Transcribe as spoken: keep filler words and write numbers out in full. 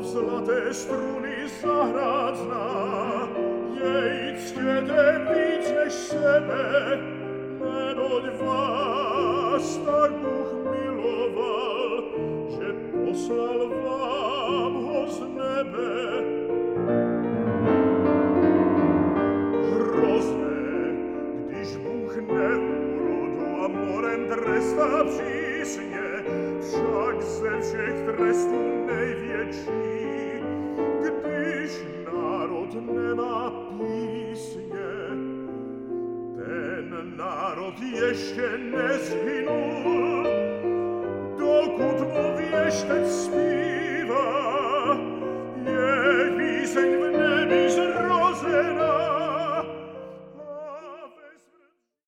zlaté struny zahrát zná, jej ctěte víc než sebe, neboť vás tak Bůh miloval, že poslal vám ho z nebe. Hrozné, když Bůh neúrodu a morem trestá přísně, však ze všech trestů největší, když národ nemá písně. Ten národ ještě nezhynul, dokud mu věštec spí.